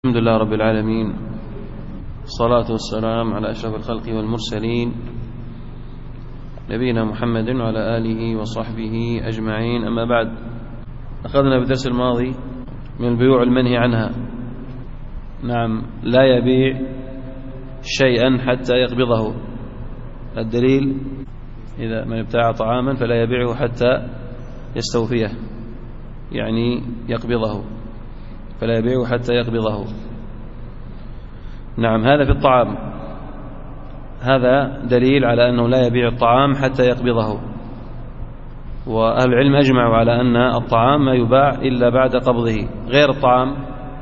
الحمد لله رب العالمين، الصلاة والسلام على أشرف الخلق والمرسلين نبينا محمد وعلى آله وصحبه أجمعين. أما بعد، أخذنا بالدرس الماضي من البيوع المنهي عنها. نعم، لا يبيع شيئا حتى يقبضه. الدليل: إذا من ابتاع طعاما فلا يبيعه حتى يستوفيه، يعني يقبضه، فلا يبيعه حتى يقبضه. نعم، هذا في الطعام، هذا دليل على أنه لا يبيع الطعام حتى يقبضه. وأهل العلم أجمعوا على أن الطعام ما يباع إلا بعد قبضه. غير الطعام،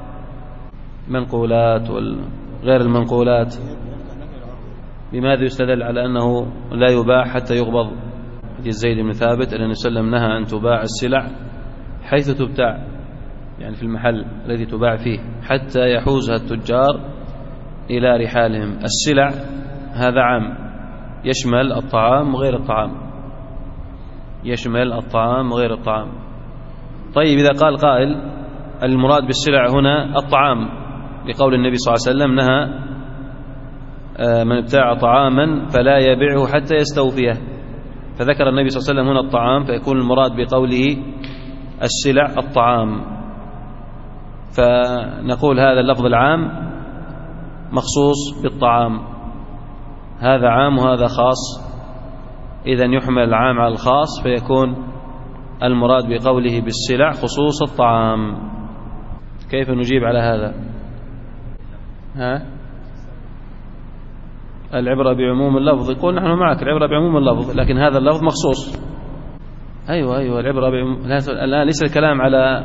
منقولات وغير المنقولات، بماذا يستدل على أنه لا يباع حتى يقبض؟ حديث زيد بن ثابت أن النبي صلى الله عليه وسلم نهى أن تباع السلع حيث تبتاع، يعني في المحل الذي تباع فيه، حتى يحوزها التجار إلى رحالهم. السلع هذا عام، يشمل الطعام وغير الطعام، يشمل الطعام وغير الطعام. طيب، إذا قال قائل المراد بالسلع هنا الطعام، لقول النبي صلى الله عليه وسلم نهى من ابتاع طعاما فلا يبيعه حتى يستوفيه، فذكر النبي صلى الله عليه وسلم هنا الطعام، فيكون المراد بقوله السلع الطعام. فنقول هذا اللفظ العام مخصوص بالطعام، هذا عام وهذا خاص، إذن يحمل العام على الخاص، فيكون المراد بقوله بالسلع خصوص الطعام. كيف نجيب على هذا؟ العبرة بعموم اللفظ. يقول نحن معك، العبرة بعموم اللفظ، لكن هذا اللفظ مخصوص. أيوة، العبرة بعموم. الآن ليس الكلام على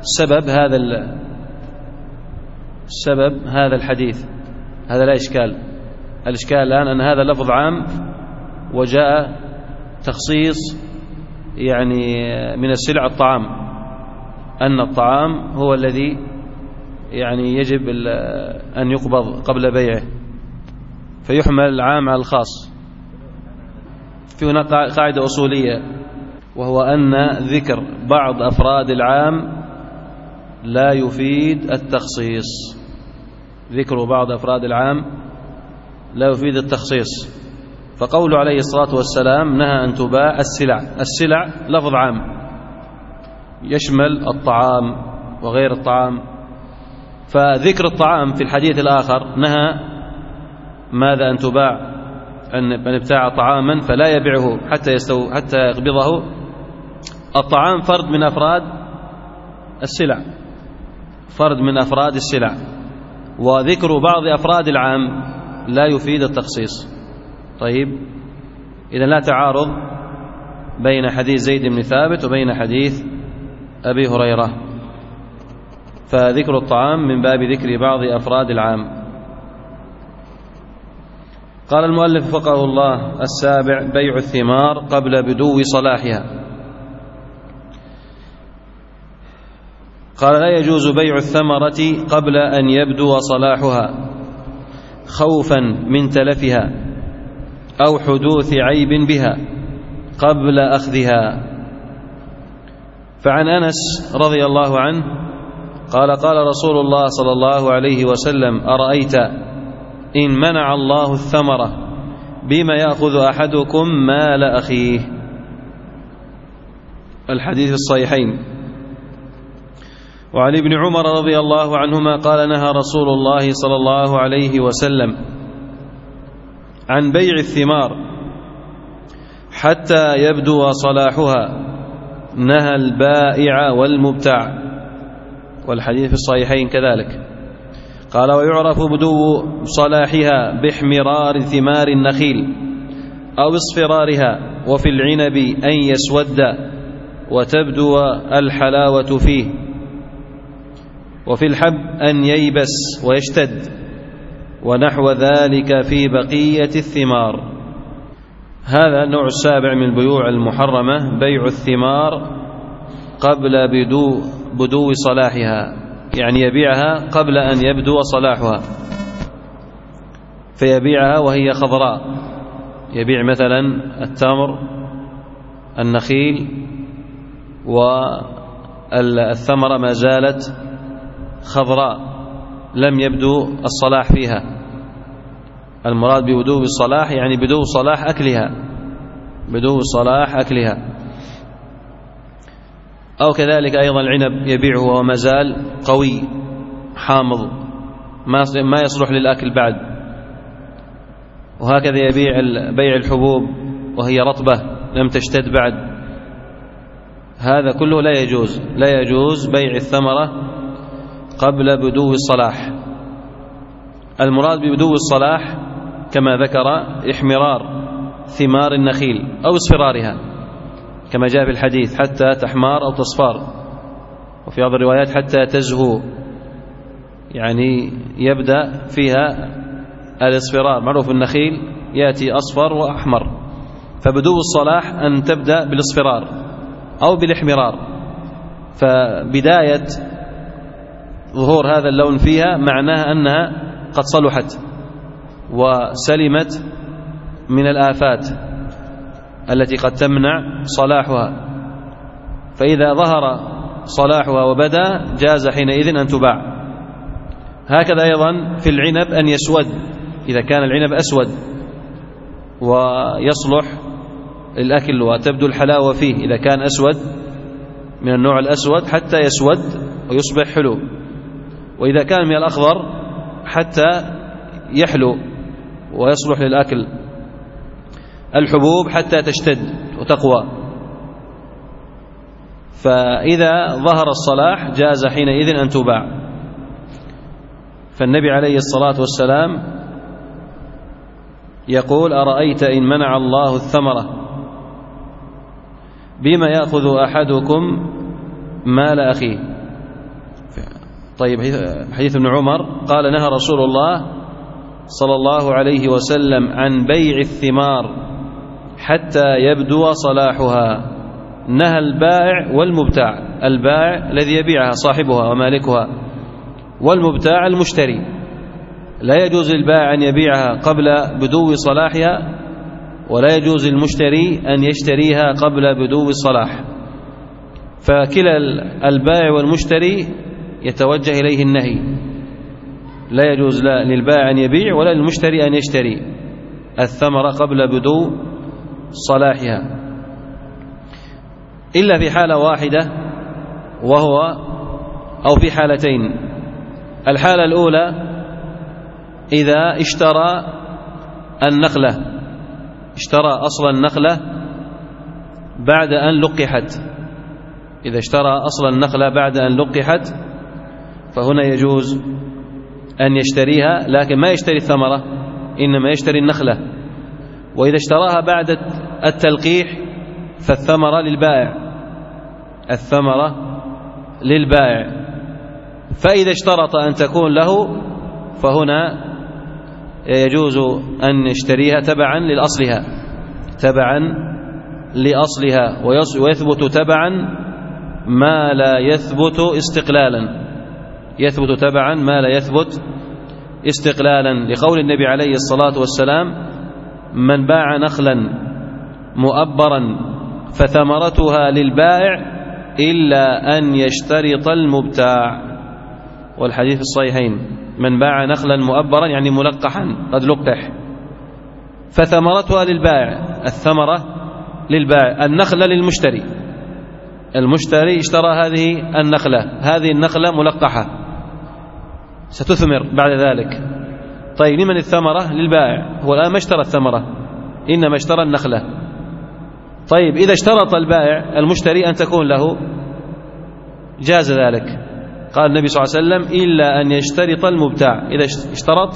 سبب هذا الحديث، هذا لا إشكال. الإشكال الآن أن هذا لفظ عام وجاء تخصيص يعني من السلع الطعام، أن الطعام هو الذي يعني يجب أن يقبض قبل بيعه، فيحمل العام على الخاص. في هنا قاعدة أصولية، وهو أن ذكر بعض أفراد العام لا يفيد التخصيص. ذكر بعض أفراد العام لا يفيد التخصيص. فقوله عليه الصلاة والسلام نهى أن تباع السلع لفظ عام يشمل الطعام وغير الطعام، فذكر الطعام في الحديث الآخر نهى ماذا؟ أن تباع، أن من ابتاع طعاما فلا يبيعه حتى يقبضه. الطعام فرد من أفراد السلع، فرد من أفراد السلع، وذكر بعض أفراد العام لا يفيد التخصيص. طيب، إذا لا تعارض بين حديث زيد بن ثابت وبين حديث أبي هريرة، فذكر الطعام من باب ذكر بعض أفراد العام. قال المؤلف فقه الله: السابع: بيع الثمار قبل بدو صلاحها. قال: لا يجوز بيع الثمرة قبل أن يبدو صلاحها، خوفا من تلفها أو حدوث عيب بها قبل أخذها. فعن أنس رضي الله عنه قال: قال رسول الله صلى الله عليه وسلم: أرأيت إن منع الله الثمرة بما يأخذ أحدكم مال أخيه. الحديث الصحيحين. وعن ابن عمر رضي الله عنهما قال: نهى رسول الله صلى الله عليه وسلم عن بيع الثمار حتى يبدو صلاحها، نهى البائع والمبتاع. والحديث في الصحيحين كذلك. قال: ويعرف بدو صلاحها باحمرار ثمار النخيل أو اصفرارها، وفي العنب أن يسود وتبدو الحلاوة فيه، وفي الحب أن ييبس ويشتد، ونحو ذلك في بقية الثمار. هذا النوع السابع من البيوع المحرمة: بيع الثمار قبل بدو صلاحها، يعني يبيعها قبل أن يبدو صلاحها، فيبيعها وهي خضراء. يبيع مثلا التمر، النخيل، والثمرة ما زالت خضراء، لم يبدو الصلاح فيها. المراد ببدو الصلاح يعني بدو صلاح أكلها، بدو صلاح أكلها. أو كذلك أيضا العنب يبيعه وهو ما زال قوي حامض ما يصلح للأكل بعد. وهكذا يبيع بيع الحبوب وهي رطبة لم تشتد بعد. هذا كله لا يجوز، لا يجوز بيع الثمرة قبل بدو الصلاح. المراد ببدو الصلاح كما ذكر احمرار ثمار النخيل أو اصفرارها كما جاء في الحديث، حتى تحمار أو تصفار، وفي بعض الروايات حتى تزهو، يعني يبدأ فيها الاصفرار. معروف النخيل يأتي أصفر وأحمر، فبدو الصلاح أن تبدأ بالاصفرار أو بالاحمرار. فبداية ظهور هذا اللون فيها معناها أنها قد صلحت وسلمت من الآفات التي قد تمنع صلاحها. فإذا ظهر صلاحها وبدا جاز حينئذ أن تباع. هكذا أيضا في العنب أن يسود، إذا كان العنب أسود ويصلح الأكل وتبدو الحلاوة فيه، إذا كان أسود من النوع الأسود حتى يسود ويصبح حلو، وإذا كان من الأخضر حتى يحلو ويصلح للأكل. الحبوب حتى تشتد وتقوى. فإذا ظهر الصلاح جاز حينئذ أن تباع. فالنبي عليه الصلاة والسلام يقول: أرأيت إن منع الله الثمرة بما يأخذ أحدكم مال أخيه. طيب، حديث ابن عمر قال: نهى رسول الله صلى الله عليه وسلم عن بيع الثمار حتى يبدو صلاحها. نهى البائع والمبتاع، البائع الذي يبيعها صاحبها ومالكها، والمبتاع المشتري. لا يجوز للبائع أن يبيعها قبل بدو صلاحها، ولا يجوز للمشتري أن يشتريها قبل بدو الصلاح. فكلا البائع والمشتري يتوجه إليه النهي. لا يجوز لا للبائع أن يبيع ولا للمشتري أن يشتري الثمرة قبل بدو صلاحها، إلا في حالة واحدة، وهو أو في حالتين. الحالة الأولى إذا اشترى النخلة، اشترى أصل النخلة بعد أن لقحت. إذا اشترى أصل النخلة بعد أن لقحت فهنا يجوز أن يشتريها، لكن ما يشتري الثمرة، إنما يشتري النخلة. وإذا اشتراها بعد التلقيح فالثمرة للبائع، الثمرة للبائع. فإذا اشترط أن تكون له فهنا يجوز أن يشتريها تبعا لأصلها، تبعا لأصلها، ويثبت تبعا ما لا يثبت استقلالا، يثبت تبعا ما لا يثبت استقلالا، لقول النبي عليه الصلاة والسلام: من باع نخلا مؤبرا فثمرتها للبائع إلا أن يشترط المبتاع. والحديث الصحيحين: من باع نخلا مؤبرا يعني ملقحا قد لقح فثمرتها للبائع، الثمرة للبائع، النخلة للمشتري. المشتري اشترى هذه النخلة، هذه النخلة ملقحة ستثمر بعد ذلك. طيب، لمن الثمرة؟ للبائع. هو الآن ما اشترى الثمرة، إنما اشترى النخلة. طيب، إذا اشترط البائع المشتري أن تكون له جاز ذلك. قال النبي صلى الله عليه وسلم: إلا أن يشترط المبتاع. إذا اشترط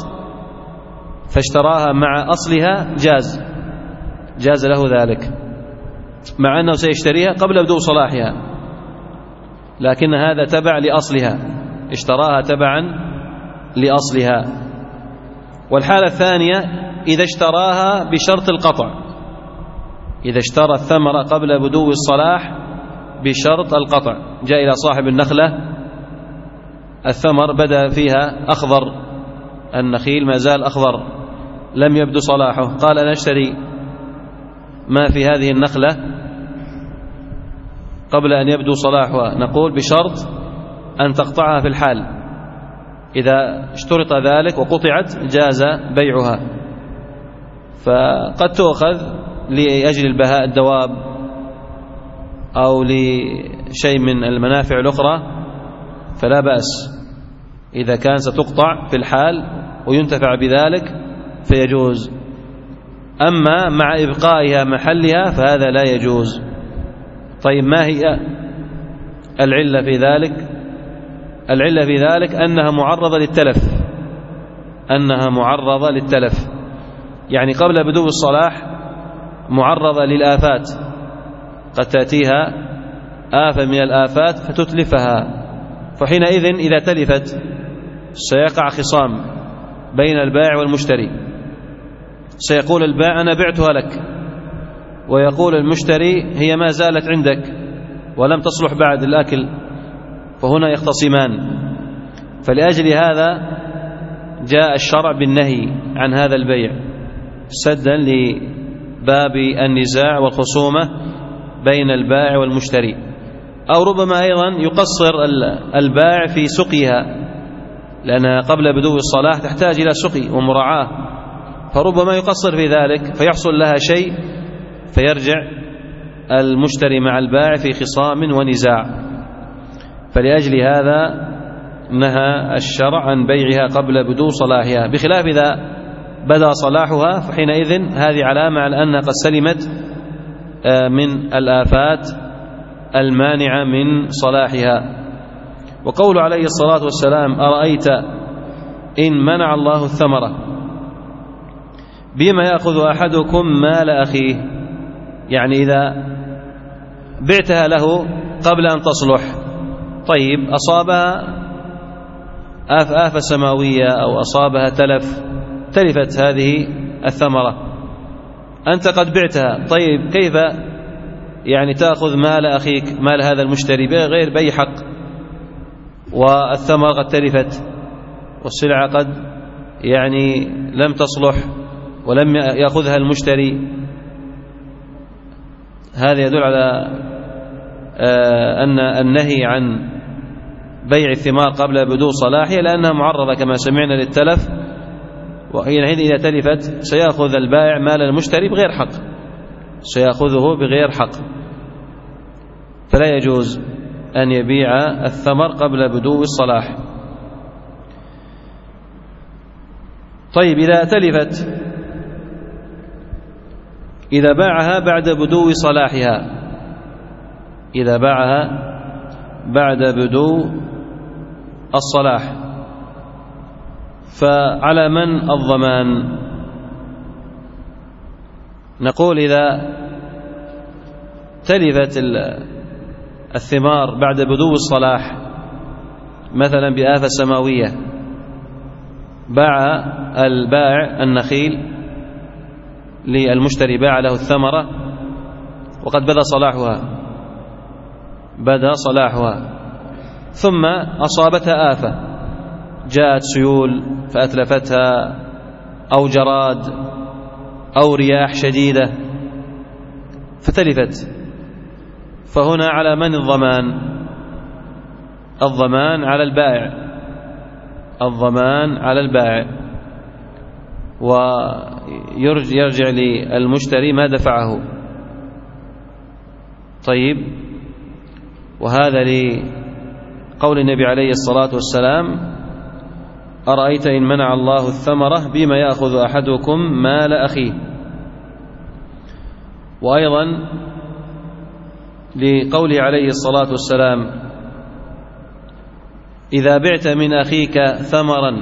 فاشتراها مع أصلها جاز له ذلك، مع أنه سيشتريها قبل بدو صلاحها، لكن هذا تبع لأصلها، اشتراها تبعا لأصلها. والحالة الثانية إذا اشتراها بشرط القطع، إذا اشترى الثمرة قبل بدو الصلاح بشرط القطع. جاء إلى صاحب النخلة، الثمر بدأ فيها أخضر، النخيل ما زال أخضر لم يبدو صلاحه، قال: أنا أشتري ما في هذه النخلة قبل أن يبدو صلاحها. نقول: بشرط أن تقطعها في الحال، إذا اشترط ذلك وقطعت جاز بيعها. فقد تؤخذ لأجل البهاء الدواب أو لشيء من المنافع الأخرى فلا بأس، إذا كان ستقطع في الحال وينتفع بذلك فيجوز. أما مع إبقائها محلها فهذا لا يجوز. طيب ما هي العلة في ذلك؟ العلة في ذلك أنها معرضة للتلف، أنها معرضة للتلف، يعني قبل بدو الصلاح معرضة للآفات، قد تأتيها آفة من الآفات فتتلفها، فحينئذ إذا تلفت سيقع خصام بين البائع والمشتري، سيقول البائع أنا بعتها لك، ويقول المشتري هي ما زالت عندك ولم تصلح بعد الأكل، فهنا يختصمان. فلأجل هذا جاء الشرع بالنهي عن هذا البيع سدا لباب النزاع والخصومة بين البائع والمشتري. أو ربما أيضا يقصر البائع في سقيها، لأنها قبل بدو الصلاح تحتاج إلى سقي ومراعاة، فربما يقصر في ذلك فيحصل لها شيء فيرجع المشتري مع البائع في خصام ونزاع. فلأجل هذا نهى الشرع عن بيعها قبل بدو صلاحها، بخلاف إذا بدأ صلاحها فحينئذ هذه علامة على أنها قد سلمت من الآفات المانعة من صلاحها. وقول عليه الصلاة والسلام أرأيت إن منع الله الثمرة بما يأخذ أحدكم مال أخيه، يعني إذا بعتها له قبل أن تصلح، طيب أصابها آفة سماوية أو أصابها تلفت هذه الثمرة، أنت قد بعتها، طيب كيف يعني تأخذ مال أخيك، مال هذا المشتري بغير بأي حق، والثمرة قد تلفت والسلعة قد يعني لم تصلح ولم يأخذها المشتري؟ هذا يدل على أن النهي عن بيع الثمار قبل بدو صلاحها لأنها معرضة كما سمعنا للتلف، وحينئذ إذا تلفت سيأخذ البائع مال المشتري بغير حق، سيأخذه بغير حق، فلا يجوز أن يبيع الثمر قبل بدو الصلاح. طيب إذا تلفت، إذا باعها بعد بدو صلاحها، إذا باعها بعد بدو الصلاح فعلى من الضمان؟ نقول إذا تلفت الثمار بعد بدو الصلاح مثلا بآفة سماوية، باع البائع النخيل للمشتري، باع له الثمرة وقد بدا صلاحها ثم أصابتها آفة، جاءت سيول فأتلفتها أو جراد أو رياح شديدة فتلفت، فهنا على من الضمان؟ الضمان على البائع، الضمان على البائع، ويرجع للمشتري ما دفعه. طيب، وهذا لقول النبي عليه الصلاة والسلام أرأيت إن منع الله الثمرة بما يأخذ أحدكم مال أخيه. وأيضا لقوله عليه الصلاة والسلام إذا بعت من أخيك ثمرا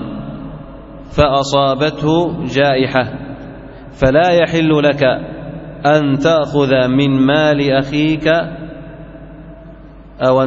فأصابته جائحة فلا يحل لك أن تأخذ من مال أخيك أو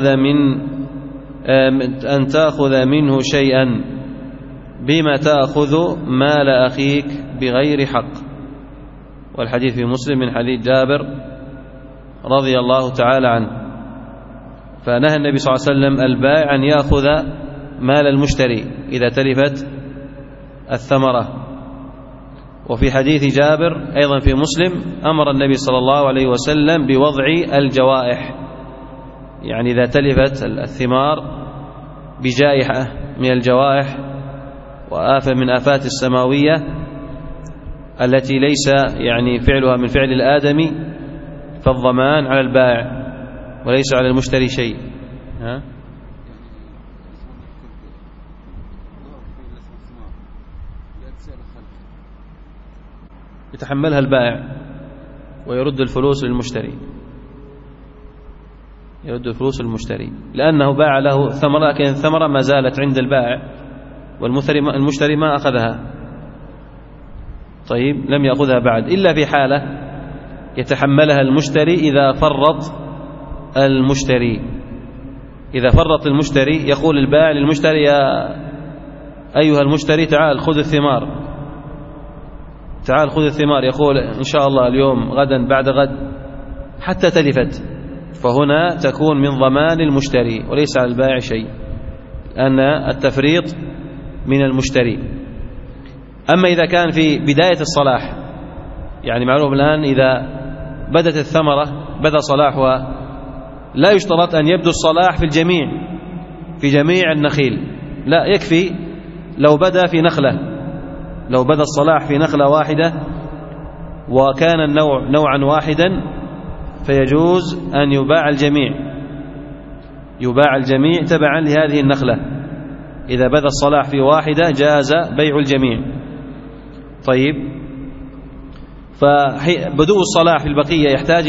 أن تأخذ منه شيئا بما تأخذ مال أخيك بغير حق. والحديث في مسلم من حديث جابر رضي الله تعالى عنه. فنهى النبي صلى الله عليه وسلم البائع أن يأخذ مال المشتري إذا تلفت الثمرة. وفي حديث جابر أيضا في مسلم أمر النبي صلى الله عليه وسلم بوضع الجوائح، يعني إذا تلفت الثمار بجائحة من الجوائح وآفة من آفات السماوية التي ليس يعني فعلها من فعل الآدمي، فالضمان على البائع وليس على المشتري شيء. يتحملها البائع ويرد الفلوس للمشتري، يرد الفلوس للمشتري لأنه باع له ثمرة، لكن الثمرة ما زالت عند البائع والمشتري ما أخذها. طيب لم يأخذها بعد، إلا في حالة يتحملها المشتري إذا فرط المشتري. إذا فرط المشتري يقول البائع للمشتري: يا أيها المشتري تعال خذ الثمار، تعال خذ الثمار. يقول: إن شاء الله اليوم، غدا، بعد غد، حتى تلفت. فهنا تكون من ضمان المشتري وليس على البائع شيء، لأن التفريط من المشتري. أما إذا كان في بداية الصلاح، يعني معلوم الآن إذا بدت الثمرة بدا صلاحها، لا يشترط أن يبدو الصلاح في جميع النخيل، لا، يكفي لو بدا في نخلة، لو بدا الصلاح في نخلة واحدة وكان النوع نوعا واحدا فيجوز أن يباع الجميع تبعا لهذه النخلة. إذا بدا الصلاح في واحدة جاز بيع الجميع. طيب، فبدو الصلاح في البقية يحتاج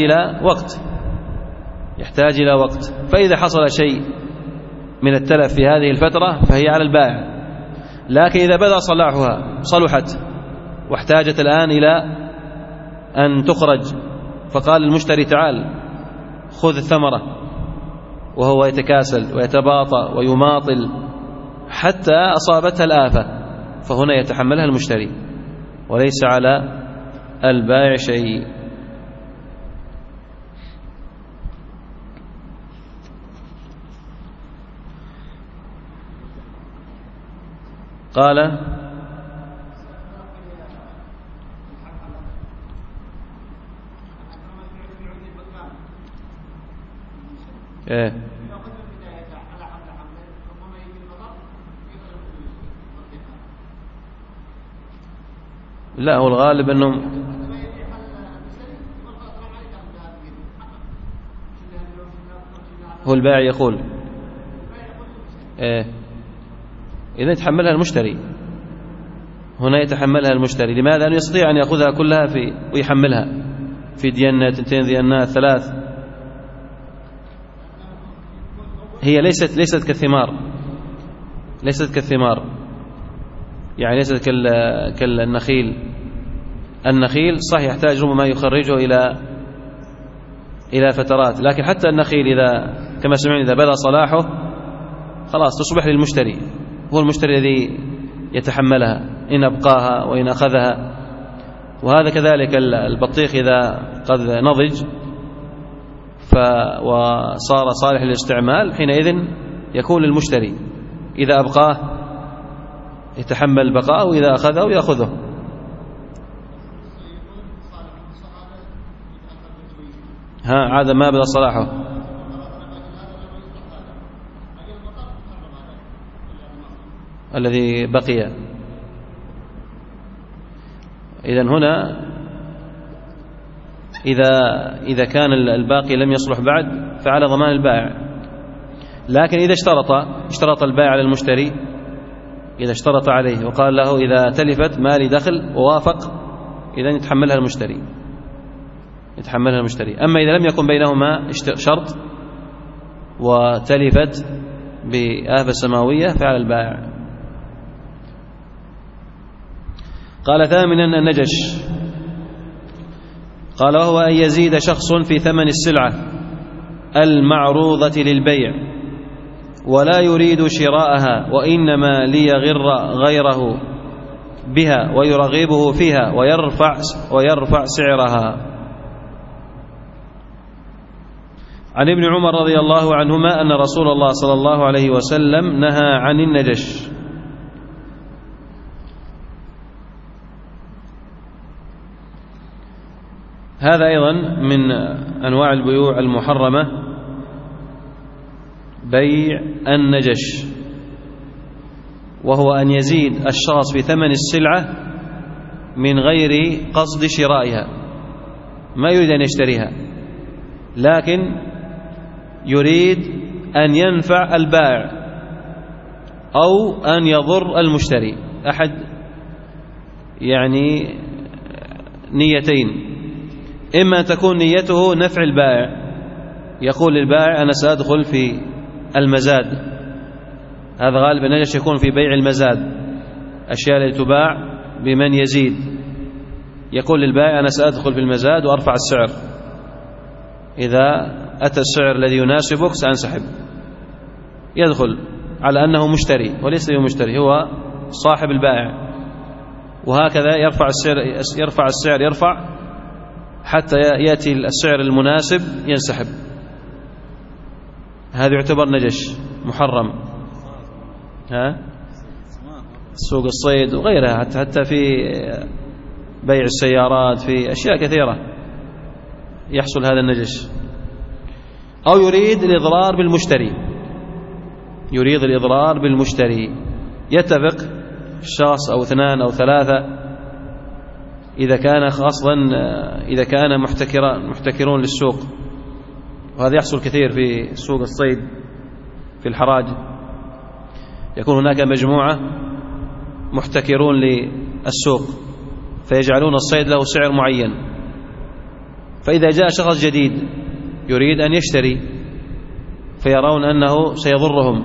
إلى وقت، فإذا حصل شيء من التلف في هذه الفترة فهي على البائع. لكن إذا بدا صلاحها صلحت واحتاجت الآن إلى أن تخرج، فقال المشتري: تعال خذ الثمرة، وهو يتكاسل ويتباطأ ويماطل حتى أصابتها الآفة، فهنا يتحملها المشتري وليس على البائع شيء. قال: لا، هو الغالب أنهم هو البائع يقول إذا يتحملها المشتري، هنا يتحملها المشتري. لماذا؟ لأنه يستطيع أن يأخذها كلها ويحملها في دينة 2 دينات 3. هي ليست كالثمار، يعني ليست كالنخيل. النخيل صح يحتاج ربما يخرجه إلى فترات، لكن حتى النخيل إذا كما سمعنا إذا بدا صلاحه خلاص تصبح للمشتري، هو المشتري الذي يتحملها إن أبقاها وإن أخذها. وهذا كذلك البطيخ إذا قد نضج وصار صالح للاستعمال حينئذ يكون للمشتري، إذا أبقاه يتحمل بقاءه وإذا أخذه يأخذه. عاد ما بدا صلاحه. الذي بقي. إذن هنا إذا كان الباقي لم يصلح بعد فعلى ضمان البائع. لكن إذا اشترط البائع على المشتري، إذا اشترط عليه وقال له: إذا تلفت مالي دخل، ووافق، إذن يتحملها المشتري. أما إذا لم يكن بينهما شرط وتلفت بآفة سماوية فعلى البائع. قال: ثامنا النجش. قال: وهو أن يزيد شخص في ثمن السلعة المعروضة للبيع ولا يريد شراءها، وإنما ليغر غيره بها ويرغبه فيها ويرفع سعرها. عن ابن عمر رضي الله عنهما أن رسول الله صلى الله عليه وسلم نهى عن النجش. هذا أيضا من أنواع البيوع المحرمة، بيع النجش. وهو أن يزيد الشخص في ثمن السلعة من غير قصد شرائها، ما يريد أن يشتريها، لكن يريد أن ينفع البائع أو أن يضر المشتري، أحد يعني نيتين، إما أن تكون نيته نفع البائع، يقول للبائع أنا سأدخل في المزاد، هذا غالبا النجش يكون في بيع المزاد، أشياء التي تباع بمن يزيد، يقول للبائع أنا سأدخل في المزاد وأرفع السعر، إذا أتى السعر الذي يناسبك سأنسحب، يدخل على أنه مشتري وليس هو مشتري، هو صاحب البائع، وهكذا يرفع السعر حتى يأتي السعر المناسب ينسحب. هذا يعتبر نجش محرم، سوق الصيد وغيرها، حتى في بيع السيارات، في أشياء كثيرة يحصل هذا النجش. أو يريد الإضرار بالمشتري، يريد الإضرار بالمشتري، يتفق شخص أو اثنان أو ثلاثة، إذا كان أصلا إذا كان محتكرون للسوق، وهذا يحصل كثير في سوق الصيد في الحراج، يكون هناك مجموعة محتكرون للسوق فيجعلون الصيد له سعر معين، فإذا جاء شخص جديد يريد أن يشتري فيرون أنه سيضرهم،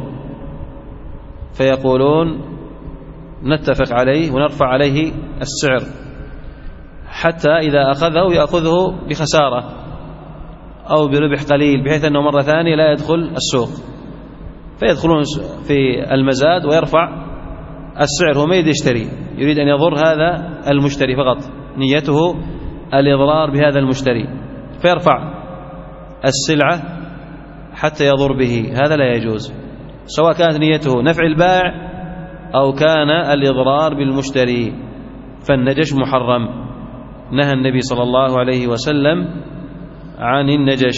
فيقولون نتفق عليه ونرفع عليه السعر، حتى إذا أخذه يأخذه بخسارة أو بربح قليل، بحيث أنه مرة ثانية لا يدخل السوق، فيدخلون في المزاد ويرفع السعر، هو ما يريد يشتري، يريد أن يضر هذا المشتري فقط، نيته الإضرار بهذا المشتري، فيرفع السلعة حتى يضر به، هذا لا يجوز، سواء كانت نيته نفع البائع أو كان الإضرار بالمشتري، فالنجش محرم، نهى النبي صلى الله عليه وسلم عن النجش.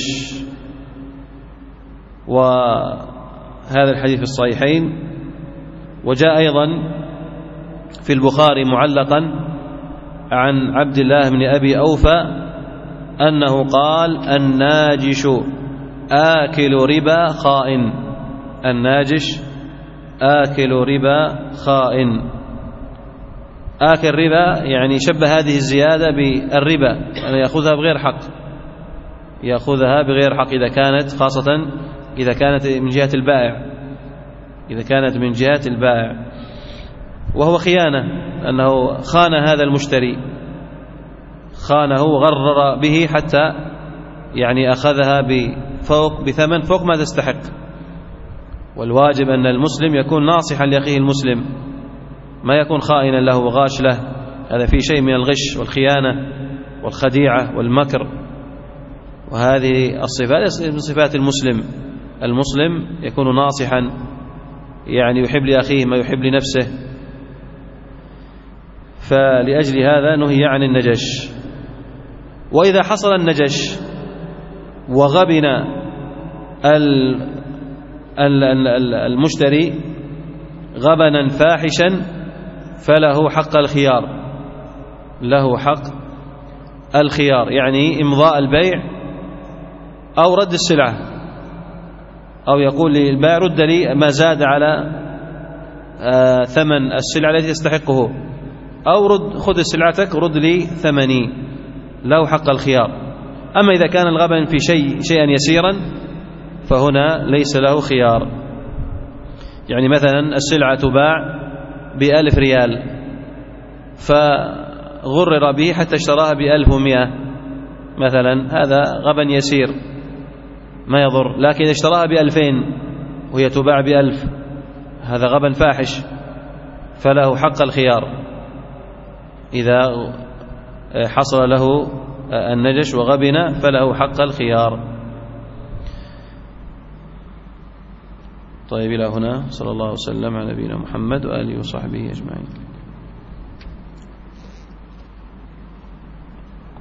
وهذا الحديث في الصحيحين، وجاء أيضا في البخاري معلقا عن عبد الله بن أبي أوفى أنه قال الناجش آكل ربا خائن، الناجش آكل ربا خائن، آكل ربا يعني شبه هذه الزيادة بالربا، يعني يأخذها بغير حق، يأخذها بغير حق إذا كانت، خاصة إذا كانت من جهة البائع، إذا كانت من جهة البائع، وهو خيانة، أنه خان هذا المشتري، خانه وغرر به حتى يعني أخذها بثمن فوق ما تستحق. والواجب أن المسلم يكون ناصحا لأخيه المسلم، ما يكون خائنا له وغاش له، هذا فيه شيء من الغش والخيانة والخديعة والمكر، وهذه الصفات من صفات المسلم. المسلم يكون ناصحا، يعني يحب لأخيه ما يحب لنفسه، فلأجل هذا نهي عن النجش. وإذا حصل النجش وغبن المشتري غبنا فاحشا فله حق الخيار، له حق الخيار، يعني إمضاء البيع أو رد السلعة، أو يقول للبائع رد لي ما زاد على ثمن السلعة التي تستحقه، أو خذ سلعتك رد لي ثمني، له حق الخيار. أما إذا كان الغبن في شيئا يسيرا فهنا ليس له خيار، يعني مثلا السلعة تباع ب1000 ريال فغرر به حتى اشتراها ب1100 مثلا، هذا غبن يسير ما يضر، لكن إذا اشتراها ب2000 وهي تباع ب1000 هذا غبن فاحش، فله حق الخيار إذا حصل له النجش وغبن، فله حق الخيار. طيب، إلى هنا، صلى الله وسلم على نبينا محمد وآله وصحبه أجمعين.